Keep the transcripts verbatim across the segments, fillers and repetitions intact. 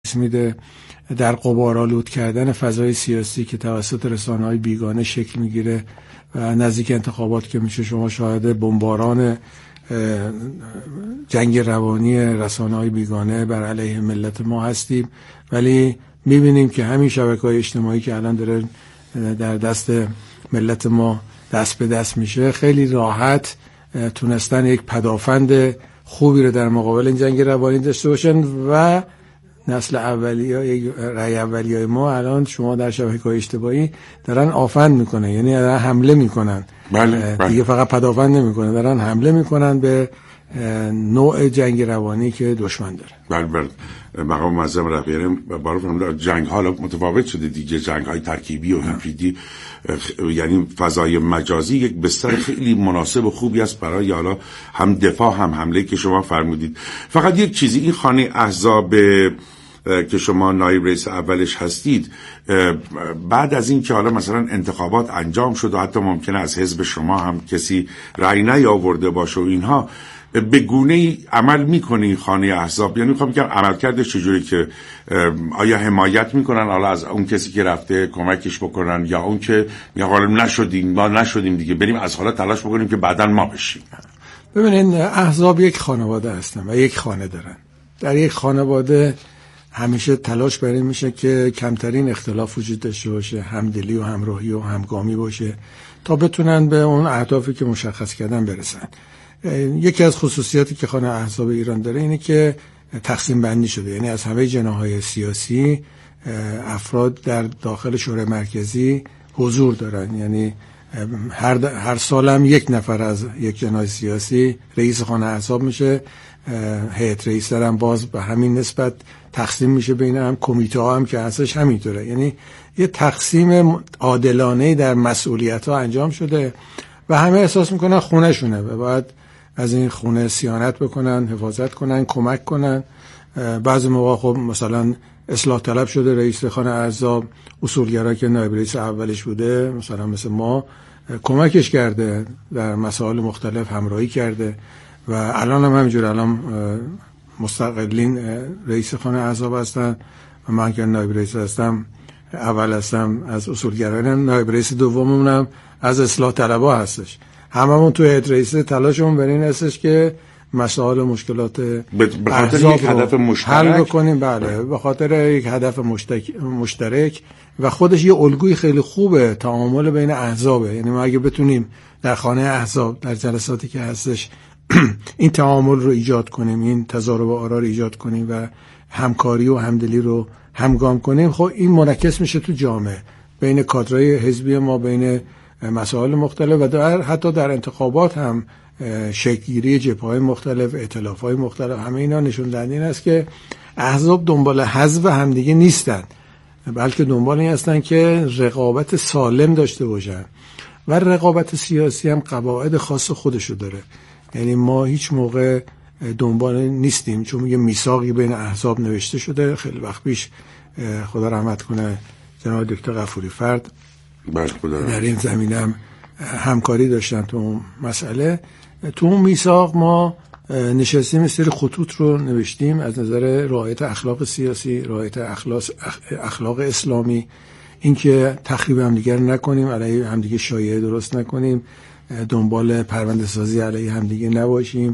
میده در غبارآلود کردن فضای سیاسی که توسط رسانه‌های بیگانه شکل میگیره و نزدیک انتخابات که میشه شما شاهد بمباران جنگ روانی رسانه‌های بیگانه بر علیه ملت ما هستیم. ولی میبینیم که همین شبکه‌های اجتماعی که الان داره در دست ملت ما دست به دست میشه خیلی راحت تونستن یک پدافند خوبی رو در مقابل این جنگ روانی داشته باشن و نسل اولیه رای اولیه ما الان شما در شبکه‌های اجتماعی دارن آفند میکنن، یعنی دارن حمله میکنن. بله، بله. دیگه فقط پدافند نمیکنن، دارن حمله میکنن به نوع جنگ روانی که دشمن داره. بله بله. مقام معظم رهبری بارو جنگ ها متفاوت شده دیگه، جنگ های ترکیبی و هیبریدی، یعنی فضای مجازی یک بستر خیلی مناسب و خوبی است برای حالا هم دفاع هم حمله که شما فرمودید. فقط یک چیزی، این خانه احزاب که شما نایب رئیس اولش هستید، بعد از این که حالا مثلا انتخابات انجام شد و حتی ممکنه از حزب شما هم کسی رأی نیاورده باشه و اینها، به گونه‌ای عمل میکنه این خانه احزاب؟ یعنی میخوام بگم عملکردش چجوری، که آیا حمایت میکنن حالا از اون کسی که رفته کمکش بکنن، یا اون که یا حالا نشدیم ما نشدیم دیگه بریم از حالا تلاش بکنیم که بعداً ما بشیم؟ ببینید، احزاب یک خانواده هستن و یک خانه دارن. در یک خانواده همیشه تلاش بر این میشه که کمترین اختلاف وجود داشته باشه، همدلی و همراهی و همگامی باشه تا بتونن به اون اهدافی که مشخص کردن برسن. یکی از خصوصیاتی که خانه احزاب ایران داره اینه که تقسیم بندی شده، یعنی از همه جناح‌های سیاسی افراد در داخل شورای مرکزی حضور دارن. یعنی هر هر سال هم یک نفر از یک جناح سیاسی رئیس خانه احزاب میشه. هیئت رئیس هم باز به همین نسبت تقسیم میشه بین هم کمیته ها هم که هستش همینطوره. یعنی یه تقسیم عادلانه در مسئولیت ها انجام شده و همه احساس میکنن خونه شونه و باید از این خونه صیانت بکنن، حفاظت کنن، کمک کنن. بعضی موقع خب مثلا اصلاح طلب شده رئیس خانه احزاب، اصولگرا که نایب رئیس اولش بوده مثلا مثل ما کمکش کرده، در مسائل مختلف همراهی کرده و الان هم همینجور الان مستقلین رئیس خانه احزاب هستن و من که نایب رئیس هستم اول هستم از اصولگرایان، نایب رئیس دوممونم از اصلاح طلبها هستش. هممون تو هیئت رئیسه تلاشمون بر این هستش که مسائل و مشکلات به خاطر یک هدف مشترک حل بکنیم. بله، به خاطر یک هدف مشترک و خودش یه الگوی خیلی خوبه تعامل بین احزابه. یعنی ما اگه بتونیم در خانه احزاب در جلساتی که هستش این تعامل رو ایجاد کنیم، این تضارب آرا رو ایجاد کنیم و همکاری و همدلی رو همگام کنیم، خب این منعکس میشه تو جامعه بین کادرهای حزبی ما، بین مسائل مختلف و در حتی در انتخابات هم شکل‌گیری جبهه‌های مختلف، ائتلاف‌های مختلف. همه اینا نشون دهنده این است که احزاب دنبال حذف همدیگه نیستن، بلکه دنبال این هستن که رقابت سالم داشته باشن و رقابت سیاسی هم قواعد خاص خودشو داره. یعنی ما هیچ موقع دنبال نیستیم، چون یه میثاقی بین احزاب نوشته شده خیلی وقت پیش، خدا رحمت کنه جناب دکتر غفوری فرد در این زمینه هم همکاری داشتن تو اون مسئله. تو اون میثاق ما نشستیم سری خطوط رو نوشتیم از نظر رعایت اخلاق سیاسی، رعایت اخلاق اخلاق اسلامی، اینکه تخریب همدیگر نکنیم، علیه همدیگه شایعه درست نکنیم، دنبال پرونده سازی علیه همدیگه نباشیم،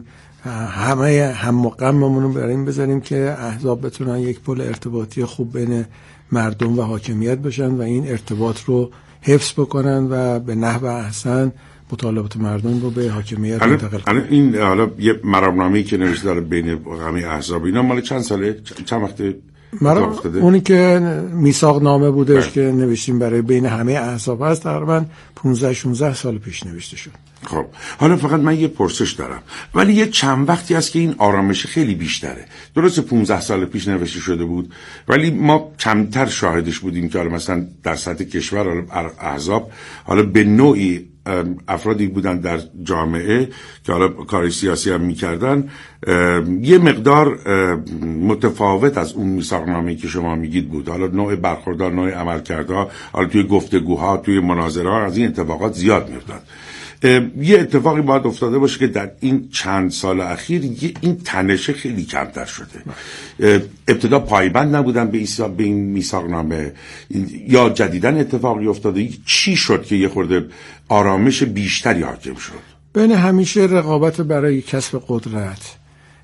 همه هم غممون رو بر این بذاریم که احزاب بتونن یک پل ارتباطی خوب بین مردم و حاکمیت باشن و این ارتباط رو حفظ بکنن و به نحو احسن مطالبات مردم رو به حاکمیت منتقل کنن. این حالا یه مرامنامه‌ای که نوشته داره بین همه احزاب، اینا مال چند ساله، چند وقته؟ مرام اونی که میثاق نامه بودش که نوشتیم برای بین همه احزاب هست، تقریبا پانزده شانزده سال پیش نوشته شد. خب حالا فقط من یه پرسش دارم، ولی یه چند وقتی است که این آرامش خیلی بیشتره. درسته پانزده سال پیش نوشته شده بود، ولی ما کمتر شاهدش بودیم که حالا مثلا در سطح کشور حالا احزاب حالا به نوعی افرادی بودن در جامعه که حالا کار سیاسی هم میکردن یه مقدار متفاوت از اون میثاقنامه‌ای که شما میگید بود. حالا نوع برخوردها، نوع عملکردها، حالا توی گفتگوها، توی مناظره‌ها از این اتفاقات زیاد میافتاد. یه اتفاقی باید افتاده باشه که در این چند سال اخیر این تنشه خیلی کمتر شده. ابتدا پایبند نبودن به به این میثاقنامه، یا جدیدن اتفاقی افتاده؟ چی شد که یه خورده آرامش بیشتری حاکم شد؟ بین همیشه رقابت برای کسب قدرت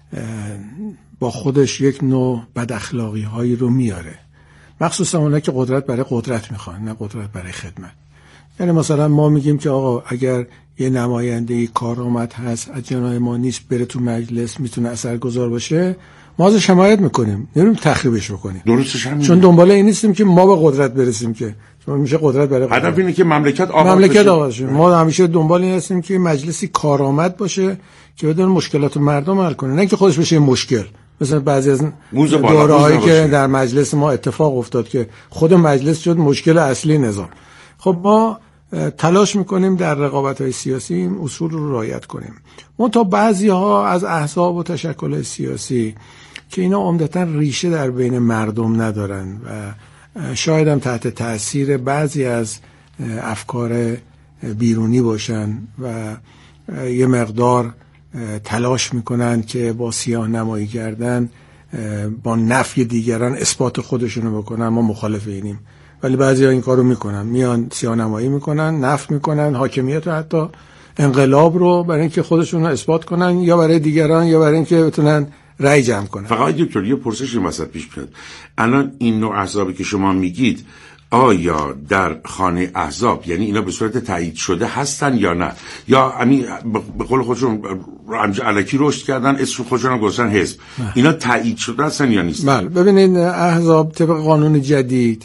با خودش یک نوع بد اخلاقی هایی رو میاره، مخصوصا اونها که قدرت برای قدرت میخوان، نه قدرت برای خدمت. یعنی مثلا ما میگیم که آقا اگر یه نماینده کارآمد هست از جناح ما نیست بره تو مجلس میتونه اثرگذار باشه، ما ازش حمایت میکنیم، نمیریم تخریبش بکنیم. درستش همینه. چون دنبال این نیستیم که ما به قدرت برسیم، که چون میشه قدرت برای قدرت. هدف اینه که مملکت آباد مملکت بشه. آباد شه. ما همیشه دنبال این هستیم که مجلسی کارآمد باشه که بدون مشکلات مردم حل کنه، نه که خودش بشه مشکل. مثلا بعضی از دوره‌هایی که در مجلس ما اتفاق افتاد که خود مجلس شد مشکل اصلی نظام. خب ما تلاش میکنیم در رقابت‌های سیاسی این اصول رو رعایت کنیم. منتها بعضی‌ها از احزاب و تشکل‌های سیاسی که اینا عمدتاً ریشه در بین مردم ندارن و شاید هم تحت تأثیر بعضی از افکار بیرونی باشن و یه مقدار تلاش میکنن که با سیاه نمایی کردن با نفی دیگران اثبات خودشونو بکنن. ما مخالف اینیم، ولی بعضی ها این کارو میکنن، میان سیاه نمایی میکنن، نفی میکنن حاکمیت و حتی انقلاب رو برای اینکه خودشون رو اثبات کنن یا برای دیگران یا برای اینکه بتونن رأی جمع کنن. فقط دکتر یه پرسش این وسط پیش میاد، الان این نوع احزابی که شما میگید آیا در خانه احزاب یعنی اینا به صورت تایید شده هستن یا نه، یا همین به قول خودشون همینجا الکی رشد کردن اسم خودشون هم گذاشتن حزب؟ اینا تایید شده هستن یا نیست؟ بله، ببینید احزاب طبق قانون جدید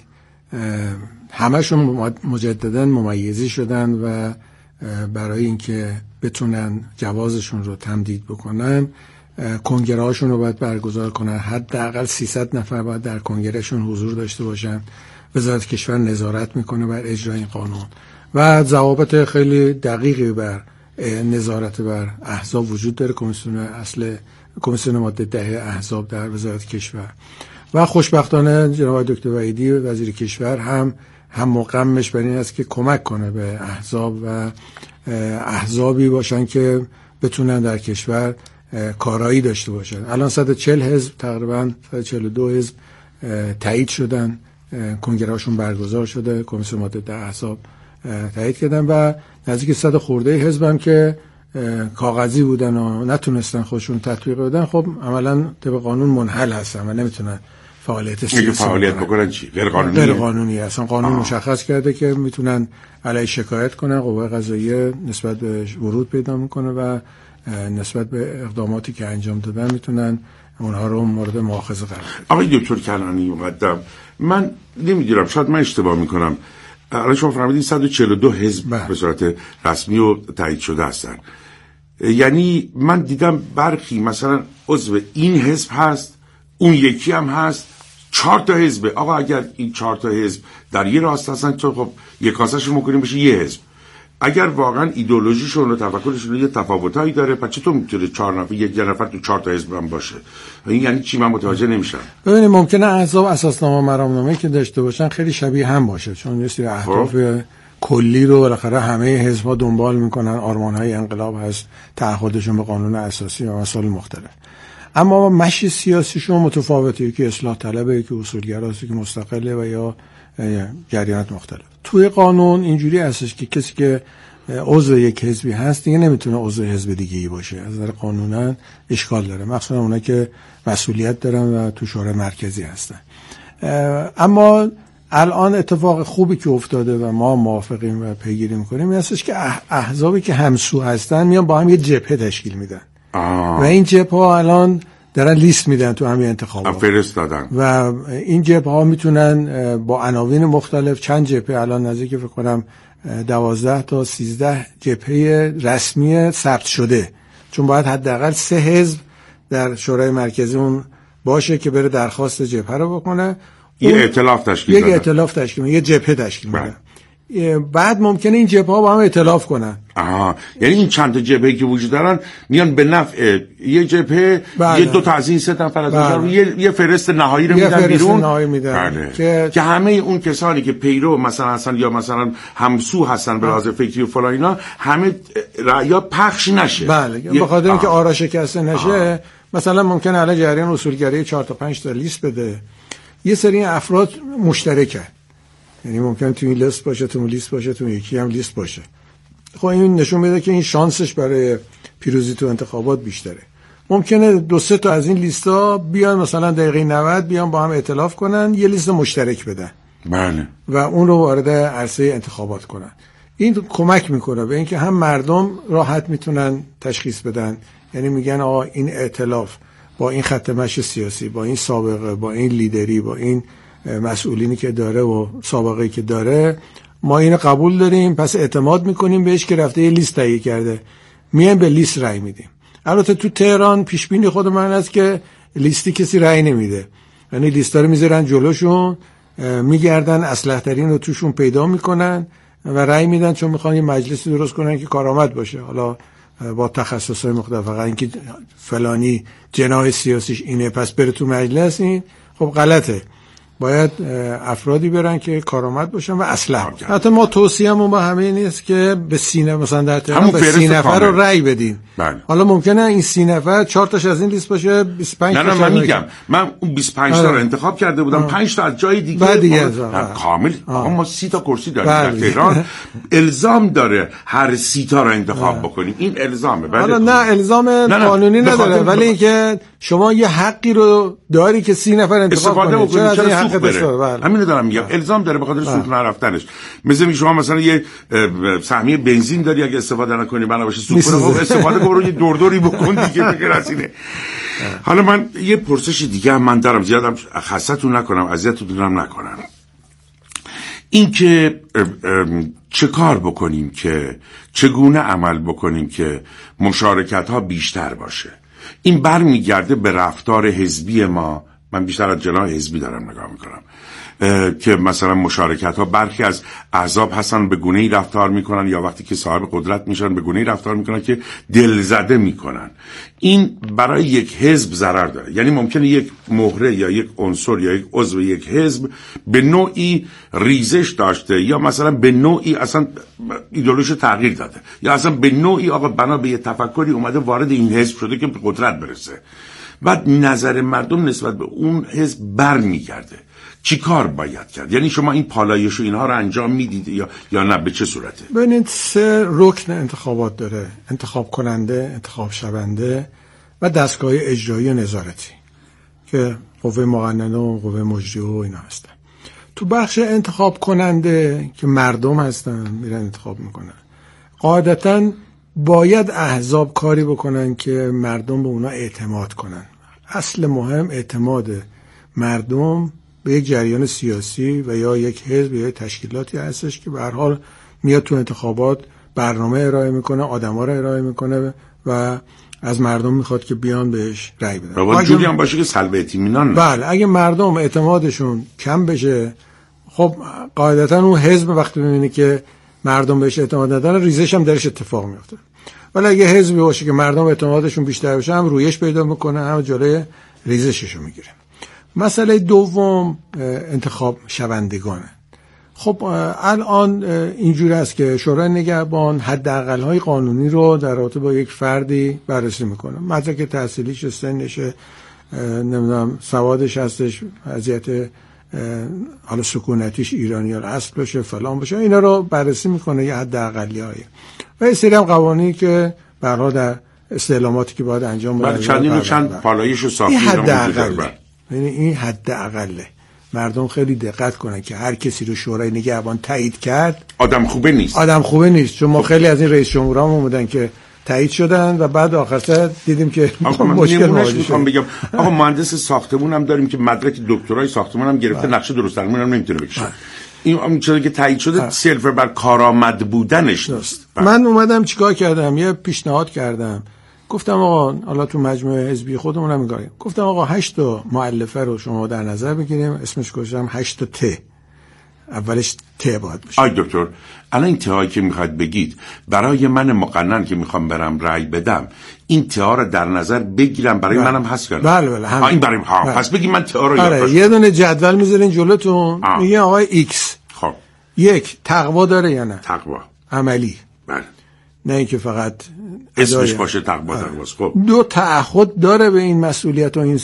همشون مجددا ممیزی شدن و برای اینکه بتونن جوازشون رو تمدید بکنن کنگره هاشون رو باید برگزار کنن، حداقل سیصد نفر باید در کنگرهشون حضور داشته باشن. وزارت کشور نظارت میکنه بر اجرای این قانون و ضوابط خیلی دقیقی بر نظارت بر احزاب وجود داره. کمیسیون اصل کمیسیون ماده ده احزاب در وزارت کشور و خوشبختانه جناب دکتر وحیدی وزیر کشور هم هم مقامش بر این است که کمک کنه به احزاب و احزابی باشن که بتونن در کشور کارایی داشته باشن. الان صد و چهل حزب تقریبا صد و چهل و دو حزب تایید شدن، کنگره هاشون برگزار شده، کمیسیون ماده ده احزاب تایید کردن و نزدیک صد خورده حزب هم که کاغذی بودن و نتونستن خودشون تطبیق بدن، خب عملاً طبق قانون منحل هستن و نمیتونن فعالیت سیاسی فعالیت بکنن. چی غیر قانونیه؟ غیر قانونیه. اصلا قانون آه. مشخص کرده که میتونن علیه شکایت کنن، قوه قضاییه نسبت به ورود پیدا میکنه و نسبت به اقداماتی که انجام دادن میتونن اونها رو مورد مؤاخذه قرار بدن. آقای دکتر کلانی مقدم، من نمیدونم شاید من اشتباه میکنم، الان شما فرمودین صد و چهل و دو حزب به صورت رسمی و تایید شده هستن، یعنی من دیدم برخی مثلا عضو این حزب هست، اون یکی هم هست، چهار تا حزبه. آقا اگر این چهار تا حزب در یه راست هستن تو خب یک کاسه‌شون می‌کنیم بشه یه حزب. اگر واقعا ایدئولوژیشون و تفکرشون یه تفاوتایی داره، پس چطور میتونه چهار نفر یک نفر تو چهار تا حزب هم باشه؟ این یعنی چی؟ من متوجه نمیشم. ببینید ممکنه احزاب اساسنامه مرامنامه‌ای که داشته باشن خیلی شبیه هم باشه، چون یه سری اهداف کلی رو بالاخره همه حزب‌ها دنبال میکنن، آرمان‌های انقلاب هست، تعهدشون به قانون اساسی و مسائل مختلف. اما مشی سیاسیشون متفاوته، که اصلاح طلبه، که اصولگراست، که مستقله و یا جریانات مختلف. توی قانون اینجوری هستش که کسی که عضو یک حزبی هست دیگه نمیتونه عضو حزب دیگه‌ای باشه. از نظر قانونا اشکال داره، مخصوصا اونایی که مسئولیت دارن و تو شورای مرکزی هستن. اما الان اتفاق خوبی که افتاده و ما موافقیم و پیگیری میکنیم این هستش که احزابی که همسو هستن میان با هم یه جبهه تشکیل میدن آه. و این جبهه ها الان دارن لیست میدن تو همین انتخابات فرستادن و این جبهه ها میتونن با عناوین مختلف، چند جبهه الان نزدیک فکر کنم دوازده تا سیزده جبهه رسمی ثبت شده، چون باید حداقل سه حزب در شورای مرکزی اون باشه که بره درخواست جبهه رو بکنه، یه ائتلاف تشکیل یک ائتلاف تشکیل میده، یه جبهه تشکیل میده. بعد ممکنه این جبهه ها با هم ائتلاف کنن. آها، یعنی این چند تا جبهه‌ای که وجود دارن میان به نفع یه جبهه، بله. یه دو تا از این سه تا فرض بله. یه یه فرست نهایی رو میدن بیرون بله. که که همه اون کسانی که پیرو مثلا هستن یا مثلا همسو هستن به لحاظ فکری و فلان اینا همه رأیا پخش نشه. بله، به خاطر اینکه آرا شکسته نشه. آه. مثلا ممکنه الان جریان اصولگرایی چهار تا پنج تا لیست بده، یه سری افراد مشترکن، یعنی ممکنه تو این لیست باشه، تو اون لیست باشه، تو یکی هم لیست باشه. خب این نشون میده که این شانسش برای پیروزی تو انتخابات بیشتره. ممکنه دو سه تا از این لیستا بیان مثلا دقیقه نود بیان با هم ائتلاف کنن، یه لیست مشترک بدن. بله. و اون رو وارد عرصه انتخابات کنن. این کمک میکنه به اینکه هم مردم راحت میتونن تشخیص بدن، یعنی میگن آقا این ائتلاف با این خط مشی سیاسی، با این سابقه، با این لیدری، با این مسئولینی که داره و سابقه‌ای که داره، ما اینو قبول داریم، پس اعتماد میکنیم بهش که رفته یه لیست تهیه کرده، میایم به لیست رأی میدیم. البته تو تهران پیش بینی خود من هست که لیستی کسی رأی نمیده، یعنی لیستا رو میذارن جلوشون، میگردن اصلح ترین رو توشون پیدا میکنن و رأی میدن، چون میخوان یه مجلسی درست کنن که کارآمد باشه، حالا با تخصصهای مختلف. فقط اینکه فلانی جناح سیاسیش اینه پس بره تو مجلس، این خب غلطه. باید افرادی برن که کارآمد باشن و اصلاح. حتی ما توصیه‌مون با همه نیست که به سینه مثلا در تهران به سی نفر رو رأی بدین. بله. حالا ممکنه این سی نفر چهار تاش از این لیست باشه، بیست و پنج نه تا. نه من میگم من اون بیست و پنج تا رو انتخاب کرده بودم، پنج تا از جای دیگه دیگه کامل. ما سی تا کرسی داریم در تهران، الزام داره هر سی تا رو انتخاب بکنیم. این الزامه. حالا نه الزام قانونی نداره، ولی اینکه شما یه حقی رو داری که سی نفر انتخاب کنید. چرا سوخت بره؟ همین رو دارم میگم، الزام داره به خاطر سوخت نرفتنش. مثل شما مثلا یه سهمیه بنزین داری، اگه استفاده نکنی بنابراین سوخت رو استفاده کن، یه دوردوری بکن دیگه بگیر از اینه. حالا من یه پرسش دیگه هم من دارم، زیادم خستتون نکنم، اذیتتون هم نکنم. این که چه کار بکنیم که چگونه عمل بکنیم که مشارکت ها بیشتر باشه. این برمیگرده به رفتار حزبی ما. من بیشتر از جناح حزبی دارم نگاه میکنم که مثلا مشارکت ها برخی از احزاب هستن به گونه‌ای رفتار میکنن، یا وقتی که صاحب قدرت میشن به گونه‌ای رفتار میکنن که دلزده میکنن. این برای یک حزب ضرر داره. یعنی ممکنه یک مهره یا یک عنصر یا یک عضو یک حزب به نوعی ریزش داشته، یا مثلا به نوعی اصلا ایدئولوژی تغییر داده، یا اصلا به نوعی آقا بنا به یه تفکری اومده وارد این حزب شده که به قدرت برسه. بعد نظر مردم نسبت به اون حزب برمیگرده. چی کار باید کرد؟ یعنی شما این پالایش و اینها رو انجام میدید یا یا نه؟ به چه صورته؟ ببینید سه رکن انتخابات داره: انتخاب کننده، انتخاب شونده و دستگاه اجرایی و نظارتی که قوه مقننه و قوه مجریه و اینا هستن. تو بخش انتخاب کننده که مردم هستن میرن انتخاب میکنن، قاعدتاً باید احزاب کاری بکنن که مردم به اونا اعتماد کنن. اصل مهم اعتماد مردم به یک جریان سیاسی و یا یک حزب یا یک تشکیلاتی هستش که به هر حال میاد تو انتخابات برنامه ارائه میکنه، آدما رو ارائه میکنه و از مردم میخواد که بیان بهش رأی بدن. و جوری هم باشه که سلب اطمینان. بله، اگه مردم اعتمادشون کم بشه، خب قاعدتا اون حزب وقتی میبینه که مردم بهش اعتماد ندارن، ریزش هم درش اتفاق میفته. ولی اگه حزبی باشه که مردم اعتمادشون بیشتر بشه، هم رویش پیدا میکنه، هم جلوی ریزششو میگیره. مسئله دوم انتخاب شوندگانه. خب الان اینجوری است که شورای نگهبان حداقل‌های قانونی رو در رابطه با یک فردی بررسی میکنه. مدرک تحصیلیش، سنش، نمیدونم سوادش هستش، وضعیت حالا سکونتیش ایرانی اصل باشه، فلان باشه، اینا رو بررسی میکنه، یه حداقلی‌های. و یه سری هم قوانینی که به هر حال در استعلاماتی که باید انجام بده، بعد چندین و چند پالایش و ساختی حداقل. یعنی این حداقله. مردم خیلی دقت کنن که هر کسی رو شورای نگهبان تایید کرد آدم خوبه نیست. آدم خوبه نیست. چون ما خیلی از این رئیس جمهورام اومدن که تایید شدن و بعد آخر سر دیدیم که مشکل مواجه شد. بگم آقا مهندس ساختمون هم داریم که مدرک دکترای ساختمون هم گرفته، نقشه درست درمون هم نمیتونه بکشه. این هم چیزی که تایید شده صرف بر کارآمد بودنش نیست. من اومدم چیکار کردم؟ یه پیشنهاد کردم. گفتم آقا حالا تو مجموعه حزبی خودمون هم میگیم، گفتم آقا هشت تا مؤلفه رو شما در نظر بگیریم، اسمش گذاشتم هشت تا ت. اولش ته باید باشه. آی دکتر، الان این تهایی که میخواید بگید برای من مقنن که میخوام برم رأی بدم، این ته رو در نظر بگیرم برای بله. منم هست کنم؟ بله بله هم. این برای ها. پس بگید من ته رو آره. یه دونه جدول میذارین جلوتون، میگه آقای ایکس خب یک تقوا داره یا نه؟ تقوا عملی. بله. نه اینکه فقط اسمش باشه تقوا تقواست. خب دو تعهد داره به این مسئولیت و این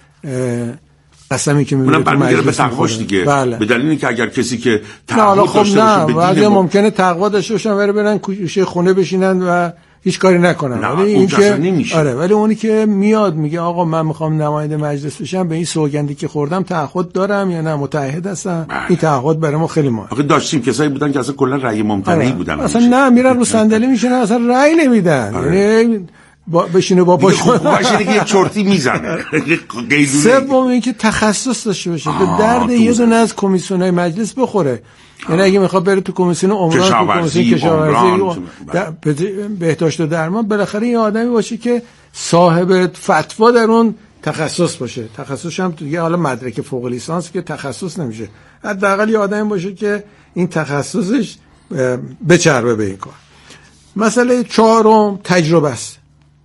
قسمی که میگه اونم برمیگره به تقواش دیگه. بله. به دلیل اینکه اگر کسی که تعهد خب داشته باشه به دین م... ممکنه تقوا داشته باشن ولی برن کوچه خونه بشینن و هیچ کاری نکنن. ولی این که آره ولی اونی که میاد میگه آقا من میخوام نماینده مجلس بشم، به این سوگندی که خوردم تعهد دارم یا نه متعهد هستم؟ بله. این تعهد برای ما خیلی مهمه. آخه داشتیم کسایی بودن که اصلا کلا رأی ممتنعی آره. بودن، اصلا نه میرن رو صندلی میشینن اصلا رأی نمیدن. آره. یعنی با بشینه با پاش باشه دیگه یه چرتی میزنه. سوم این که تخصص داشته باشه، به درد یه دونه از کمیسیون‌های مجلس بخوره. یعنی اگه میخواد بره تو کمیسیون عمران، تو کمیسیون کشاورزی، بهداشت و درمان، بالاخره یه آدمی باشه که صاحب فتوا در اون تخصص باشه. تخصصش هم دیگه حالا مدرک فوق لیسانس که تخصص نمیشه، حداقل یه آدمی باشه که این تخصصش بچربه به این کار. مسئله چهارم تجربه است.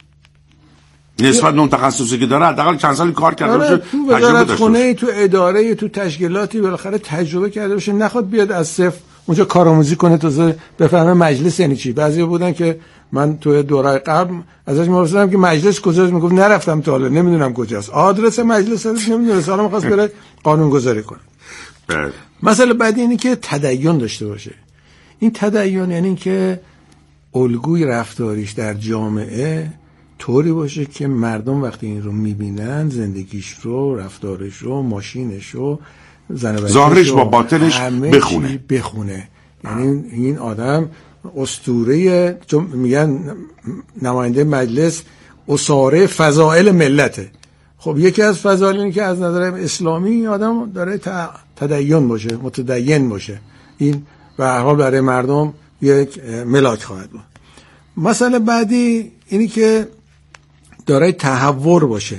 نسبت به اون تخصصی که داره حداقل چند سال کار کرده باشه، تو وزارت خونه، تو اداره، تو تشکیلاتی بالاخره تجربه کرده باشه، نخواد بیاد از صفر اونجا کارآموزی کنه تازه بفهمه مجلس یعنی چی. بعضی بودن که من تو دوره قبل ازش می‌پرسیدم که مجلس کجاست، میگفت نرفتم تا حالا نمیدونم کجاست، آدرس مجلس رو نمیدونه، حالا می‌خواست بره قانون گذاری کنه. بله. مسئله بعدی اینه که تدین داشته باشه. این تدین یعنی اینکه الگوی رفتاریش در جامعه طوری باشه که مردم وقتی این رو میبینن زندگیش رو، رفتارش رو، ماشینش رو، زن و بچه‌ش ظاهرش با باطنش بخونه بخونه یعنی این آدم اسطوره، چون میگن نماینده مجلس اسطوره فضائل ملته. خب یکی از فضائل اینه که از نظر اسلامی آدم داره تدین باشه، متدین باشه. این به هر حال برای مردم یک ملاک خواهد بود. مسئله بعدی اینی که دارای تحور باشه.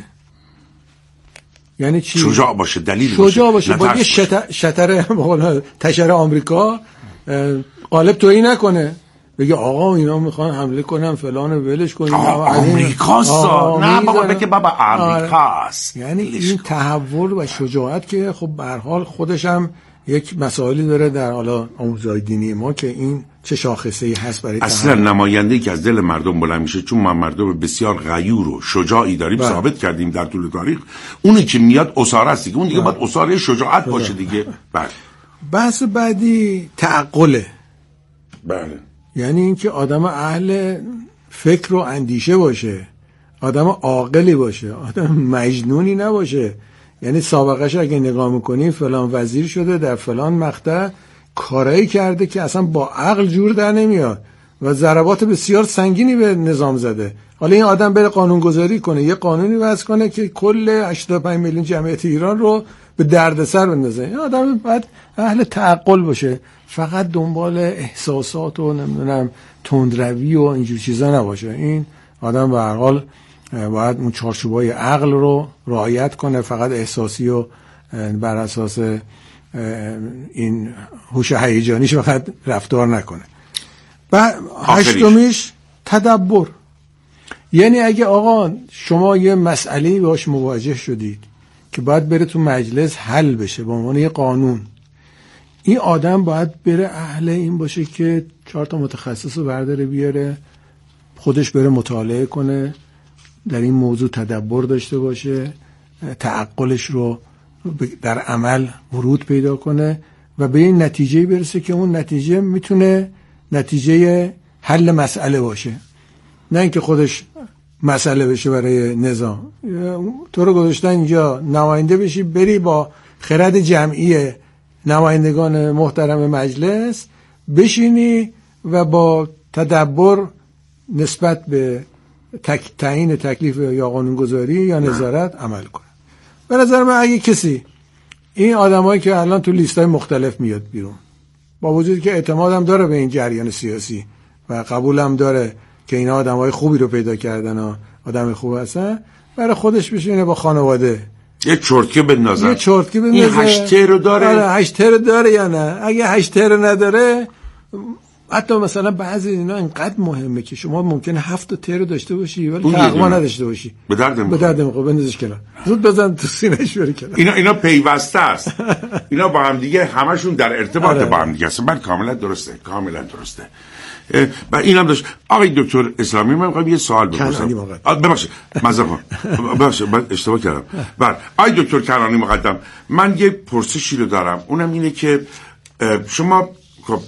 یعنی چی؟ شجاع باشه، دلیل شجاع باشه، با یه شتر, شتر تشر آمریکا قالب تویی نکنه، بگه آقا اینا میخوان حمله کنن فلان ولش کنیم. آمریکاست نه بابا، بگه بابا آمریکاست. یعنی این تحول و شجاعت که خب به هر حال خودش هم یک مسائلی داره در حالا آموزهای دینی ما که این چه شاخصه‌ای هست برای اصلا نماینده‌ای که از دل مردم بلند میشه، چون ما مردم بسیار غیور و شجاعی داریم بله. ثابت کردیم در طول تاریخ. اونی که میاد اساره است دیگه، اون دیگه بله. باید اساره شجاعت بله. باشه دیگه. بله. بحث بعدی تعقله. بله. یعنی اینکه آدم اهل فکر و اندیشه باشه، آدم عاقلی باشه، آدم مجنونی نباشه. یعنی سابقهش اگه نگاه میکنی فلان وزیر شده در فلان مقطع کارایی کرده که اصلا با عقل جور در نمیاد و ضربات بسیار سنگینی به نظام زده. حالا این آدم بره قانون گذاری کنه، یه قانونی وضع کنه که کل هشتاد و پنج میلیون جمعیت ایران رو به دردسر بندازه. این آدم باید اهل تعقل باشه، فقط دنبال احساسات و نمیدونم تندروی و اینجور چیزا نباشه. این آدم به هر حال باید اون چارچوبای عقل رو رعایت کنه، فقط احساسی و بر اساس این هوش هیجانیش فقط رفتار نکنه. و هشتمیش تدبر. یعنی اگه آقا شما یه مسئله باش مواجه شدید که باید بره تو مجلس حل بشه به عنوان یه قانون، این آدم باید بره اهل این باشه که چهار تا متخصص رو برداره بیاره، خودش بره مطالعه کنه، در این موضوع تدبر داشته باشه، تعقلش رو در عمل ورود پیدا کنه و به این نتیجه برسه که اون نتیجه میتونه نتیجه حل مسئله باشه، نه اینکه خودش مسئله بشه برای نظام. تو رو گذاشتن اینجا نماینده بشی، بری با خرد جمعی نمایندگان محترم مجلس بشینی و با تدبر نسبت به تک تعیین تکلیف یا قانونگذاری یا نظارت عمل کنه. به نظر من اگه کسی این آدمایی که الان تو لیستای مختلف میاد بیرون، با وجودی که اعتمادم داره به این جریان سیاسی و قبولم داره که اینا آدمای خوبی رو پیدا کردن و آدم خوب هستن، برای خودش بشینه با خانواده یه چرتکه بندازن، یه چرتکه بندازن. این هشت ته رو داره؟ آره هشت ته رو داره یا نه؟ اگه هشت ته رو نداره، حتی مثلا بعضی اینا اینقدر مهمه که شما ممکنه هفت ته رو داشته باشی ولی تقوا نداشته باشی، به درد به درد میخوره. بندازش کنار، زود بزن تو سینه‌اش بره کنار. اینا اینا پیوسته است. اینا با هم دیگه همشون در ارتباط آره. با هم دیگه است. من کاملا درسته، کاملا درسته. و اینم داشت. آقای دکتر اسلامی، من می‌خوام یه سوال بپرسم. ببخشید معذرت می‌خوام، ببخشید من اشتباه کردم. بعد آقای دکتر کنانی مقدم، من یه پرسشی رو دارم، اونم اینه که شما خب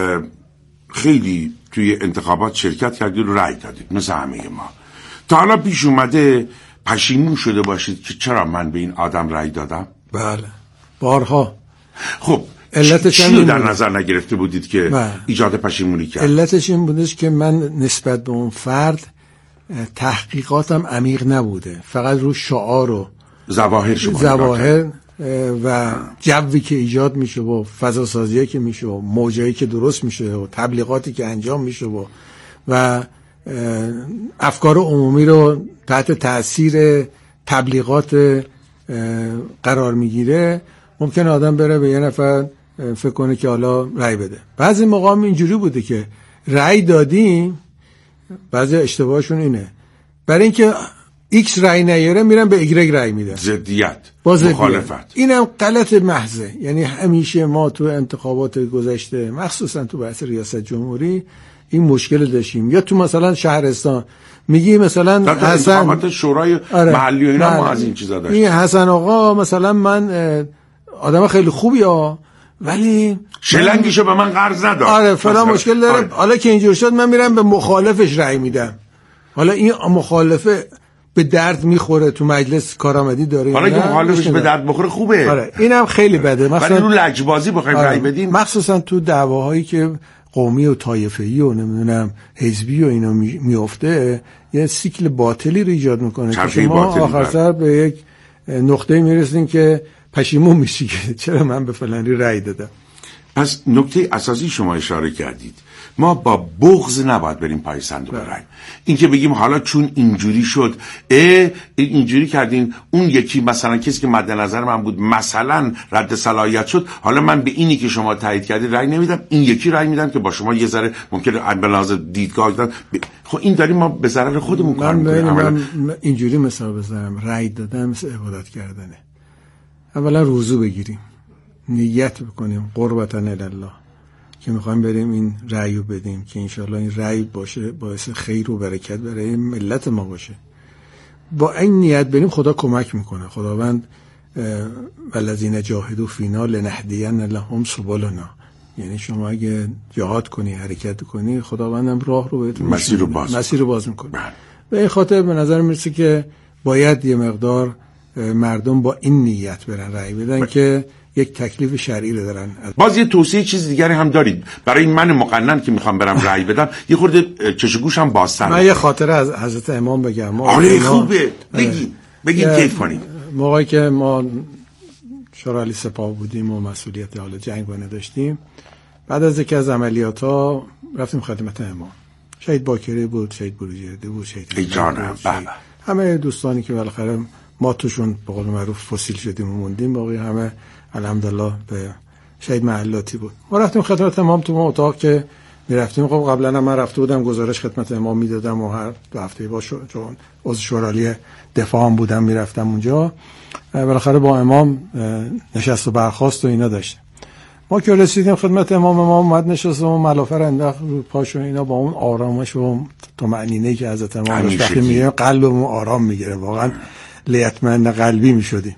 خیلی توی انتخابات شرکت کردید و رأی دادید مثل همه ما. تا حالا پیش اومده پشیمون شده باشید که چرا من به این آدم رأی دادم؟ بله بارها. خب علتش چی رو در نظر نگرفته بودید که بله. ایجاد پشیمونی کرد؟ علتش این بودش که من نسبت به اون فرد تحقیقاتم عمیق نبوده، فقط رو شعار و ظواهر شما ظواهر و جوی که ایجاد میشه و فضا سازی که میشه و موجهایی که درست میشه و تبلیغاتی که انجام میشه و و افکار عمومی رو تحت تأثیر تبلیغات قرار میگیره. ممکن آدم بره به یه نفر فکر کنه که حالا رأی بده. بعضی مقام اینجوری بوده که رأی دادیم، بعضی اشتباهشون اینه، برای اینکه ایکس رأی نیاره میرن به ایگرگ رأی میدن، ضدیت، مخالفت. اینم غلط محضه. یعنی همیشه ما تو انتخابات گذشته مخصوصا تو بحث ریاست جمهوری این مشکل داشتیم. یا تو مثلا شهرستان میگی مثلا حسن انتخابات شورای آره محلی و اینا ما از این چیزا داشتیم. این حسن آقا مثلا من آدم خیلی خوبیه ولی شلنگیشو به من قرض نداد، آره فلان مشکل داره. آره. حالا که اینجور شد من میرم به مخالفش رأی میدم. حالا این مخالفه به درد میخوره، تو مجلس کارآمدی داره، حالا که مخالفش به درد بخوره خوبه. آره اینم خیلی بده. مثلا رو لجبازی بخوایم آره. رأی بدیم، مخصوصا تو دعواهایی که قومی و طایفه‌ای و نمیدونم حزبی و اینا میفته، یه سیکل باطلی رو ایجاد میکنه که شما آخر سر به یک نقطه میرسین که پشیمون میشی که چرا من به فلانی رأی دادم. پس نکته اساسی شما اشاره کردید، ما با بغض نباید بریم پای صندوق رأی. این که بگیم حالا چون اینجوری شد اه اینجوری کردین، اون یکی مثلا کسی که مد نظر من بود مثلا رد صلاحیت شد، حالا من به اینی که شما تایید کردید رأی نمیدم، این یکی رأی میدم که با شما یه ذره ممکنه به لحاظ دیدگاه دادن. خب این داریم ما به ضرر خودمون کار میکنیم. من اینجوری مثلا بزنم، رأی دادن مثل عبادت کردنه. اولا روزو بگیریم، نیت بکنیم قربتاً الله که میخوایم بریم این رأیو بدیم که انشالله این رأی باشه باعث خیر و برکت برای ملت ما باشه. با این نیت بریم خدا کمک میکنه. خداوند والذین جاهدوا فینا لنهدین لهم سبلنا، یعنی شما اگه جهاد کنی، حرکت کنی، خداوندم راه رو بهتون مسیر رو باز مسیر رو باز میکنه. به این خاطر به نظر میرسه که باید یه مقدار مردم با این نیت برن رأی بدن ب... که یک تکلیف شرعی رو دارن. باز یه توصیه چیز دیگری هم دارید برای من مقنن که میخوام برم رأی بدم، یه خورده چش و گوشم بازتر. من یه خاطره از حضرت امام بگم. آره خوبه، بگین بگین کیف کنیم. موقعی که ما شورای سپاه بودیم و مسئولیت حال جنگ و نداشتیم، بعد از یکی از عملیات‌ها رفتیم خدمت امام. شهید باکری بود، شهید بروجردی بود، شهید ای جانم بابا، همه دوستانی که بالاخره ما توشون به قول معروف فسیل شدیم و موندیم، باقی همه الحمدلله به شهید محلاتی بود. ما رفتیم خدمت امام تو اون اتاق که میرفتیم. خب قبلا من رفته بودم گزارش خدمت امام میدادم و هر دو هفته با چون عضو شورای دفاع هم بودم میرفتم اونجا. بالاخره با امام نشست و برخاست و اینا داشتیم. ما که رسیدیم خدمت امام، امام اومد نشست و ملافه رو انداخت رو پاش و اینا، با اون آرامش و طمأنینه‌ای که حضرت امام داشت وقتی میگه قلبمون آرام میگیره، واقعا لیتمن قلبی میشدیم.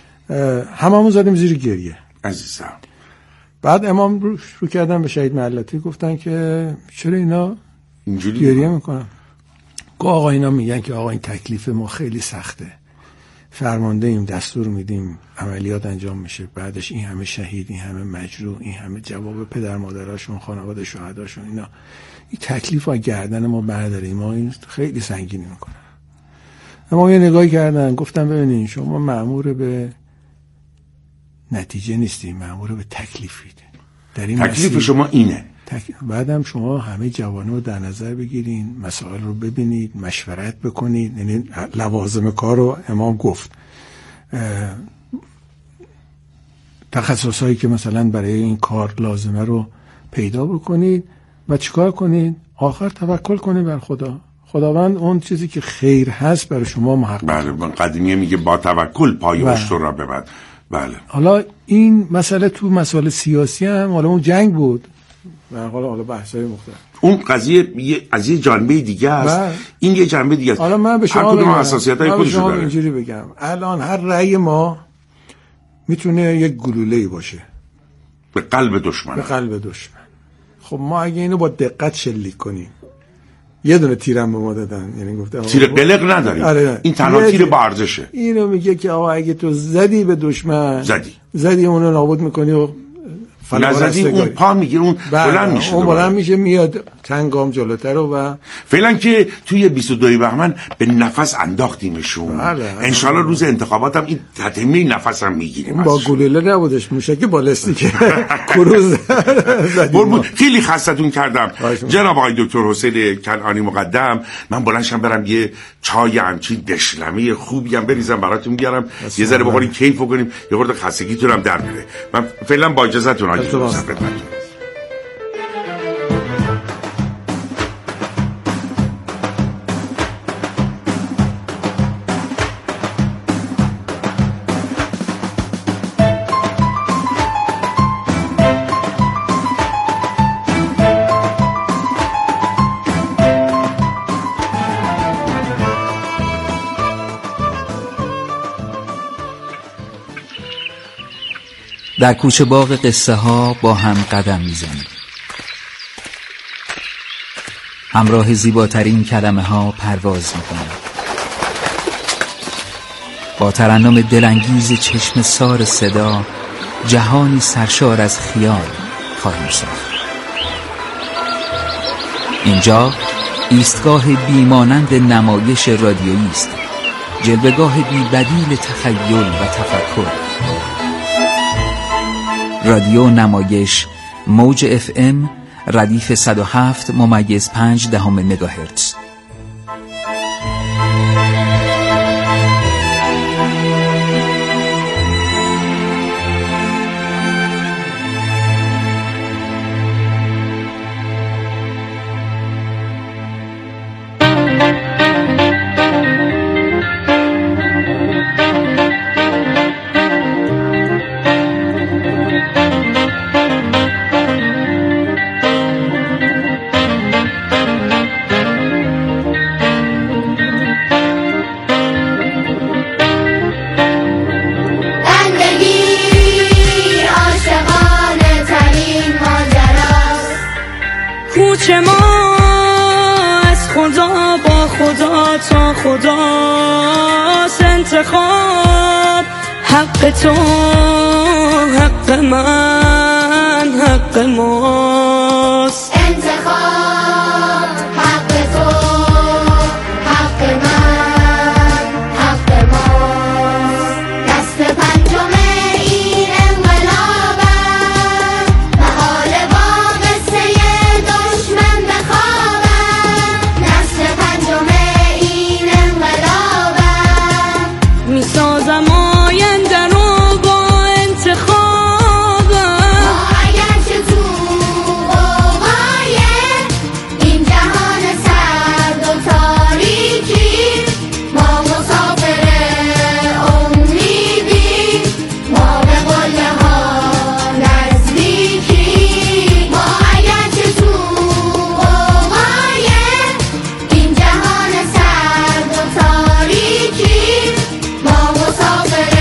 هممون زدیم زیر گریه عزیزم. بعد امام رو شروع کردن به شهید محلاتی، گفتن که چرا اینا اینجوری گریه میکنن؟ گفت آقا اینا میگن که آقا این تکلیف ما خیلی سخته، فرمانده ایم، دستور میدیم، عملیات انجام میشه، بعدش این همه شهید، این همه مجروح، این همه جواب پدر مادراشون، خانواده شهداشون، اینا این تکلیف از گردن ما برداریم، ما این خیلی سنگینی میکنه. اما یه نگاهی کردن، گفتم ببینین شما مأمور به نتیجه نیستیم، مأمور به تکلیفید. در این تکلیف شما اینه. تک... بعدم شما همه جوانو رو در نظر بگیرین، مسائل رو ببینید، مشورت بکنید. یعنی لوازم کار رو امام گفت. تخصصایی که مثلا برای این کار لازمه رو پیدا بکنید و چیکار کنید؟ آخر توکل کنید بر خدا. خداوند اون چیزی که خیر هست برای شما محقق. بله، قدیمیه میگه با توکل پای اشتر را ببند. بله. حالا این مسئله تو مسائل سیاسی هم، حالا اون جنگ بود و حالا حالا بحث‌های مختلف. اون قضیه از یه جنبه دیگه است، این یه جنبه دیگه است. حالا من به شما بگم حساسیت‌های خودش داره. اینجوری بگم، الان هر رأی ما میتونه یک گلوله‌ای باشه به قلب دشمن. به قلب دشمن. خب ما اگه اینو با دقت شلیک کنیم، یه دونه تیرم به ما دادن، یعنی گفته تیر قلق نداریم. آره. این تنها تیر با ارزشه. اینو میگه که آقا اگه تو زدی به دشمن، زدی زدی اونو نابود میکنی و نزدی اون پا میگیره، اون بلند میشه، اون بلند میشه میاد چند گام جلوتر و فعلا که توی بیست و دو بهمن به نفس انداختیمشون. انشالله روز انتخابات هم این تطمیع نفس هم میگیریم. با گلوله نبودش، موشک بالستیک کروز زدیم. خیلی خستتون کردم جناب آقای دکتر حسین کنعانی مقدم. من بلندشم برم یه چای همچین دشلمه خوبی هم بریزم براتون بیارم، یه ذره بخوریم کیف کنیم، یه خورده خستگیتون هم در بره. من فعلا با اجازهتون آقای دکتر. در کوچه باغ قصه ها با هم قدم میزنیم، همراه زیباترین کلمه ها پرواز میکنیم، با ترنم دلانگیز چشم سار صدا جهانی سرشار از خیال خواهیم ساخت. اینجا ایستگاه بیمانند نمایش رادیویی است، جلوه‌گاه بی بدیل تخیل و تفکر. رادیو نمایش، موج اف ام، ردیف صد و هفت ممیز پنج دهم مگاهرتز. کوچه ما از خدا با خدا تا خداست، انتخاب حق تو حق من حق ماست. انتخاب حق تو حق من حق ماست. دست پنجم این انقلابم، محال با قصه دشمن بخوابم. دست پنجم این انقلابم، میسازم آینده رو با انتخابم. ما اگرچه تو قوقای این جهان سرد و تاریکی، ما مسافر امیدیم، ما به قله ها نزدیکی. ما اگرچه تو قوقای این جهان سرد و تاریکی، ما مسافر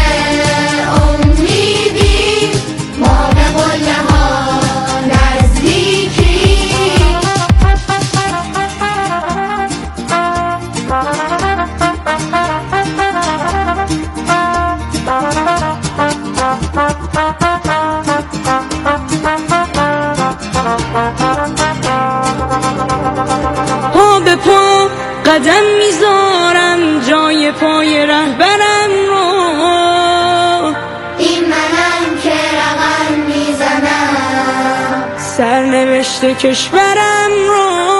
امیدیم، ما به قله ها نزدیکی. پا به پا قدم میذارم جای پای رهبرم رو. این منم که رقم میزنم، سرنوشت کشورم رو.